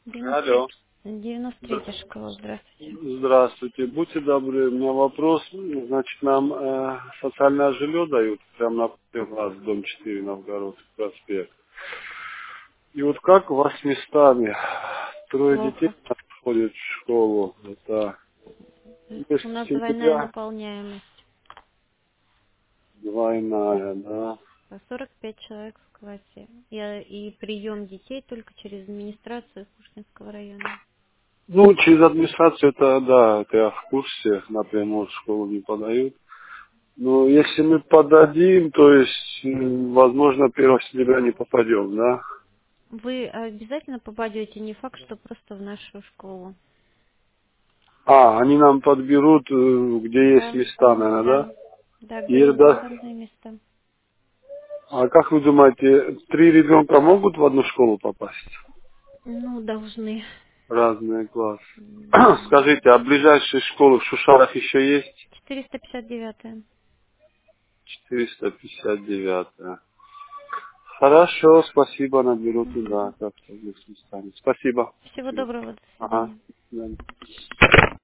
Алло. 93-я школа, здравствуйте. Здравствуйте. Будьте добры, у меня вопрос. Значит, нам социальное жилье дают прямо напротив вас, дом 4, Новгородский проспект. И вот как у вас с местами? Трое детей Плохо. ходят в школу. Это У с нас двойная сентября наполняемость. двойная, да. По 45 человек в классе. И прием детей только через администрацию Пушкинского района. Ну, через администрацию это, да, это я в курсе, напрямую в школу не подают. Но если мы подадим, то есть, возможно, 1 сентября не попадем, да? Вы обязательно попадете, не факт, что просто в нашу школу. А, они нам подберут, где есть Да, места, наверное, да? да. Да, И где есть это... свободные места. А как вы думаете, 3 ребенка могут в одну школу попасть? Ну, должны. Разные классы. Да. Скажите, а ближайшие школы в Шушарах еще есть? 459-я. 459. Хорошо, спасибо, наберу туда, Мгм. как-то с местами. Спасибо. Всего доброго, до Ага. свидания. До свидания.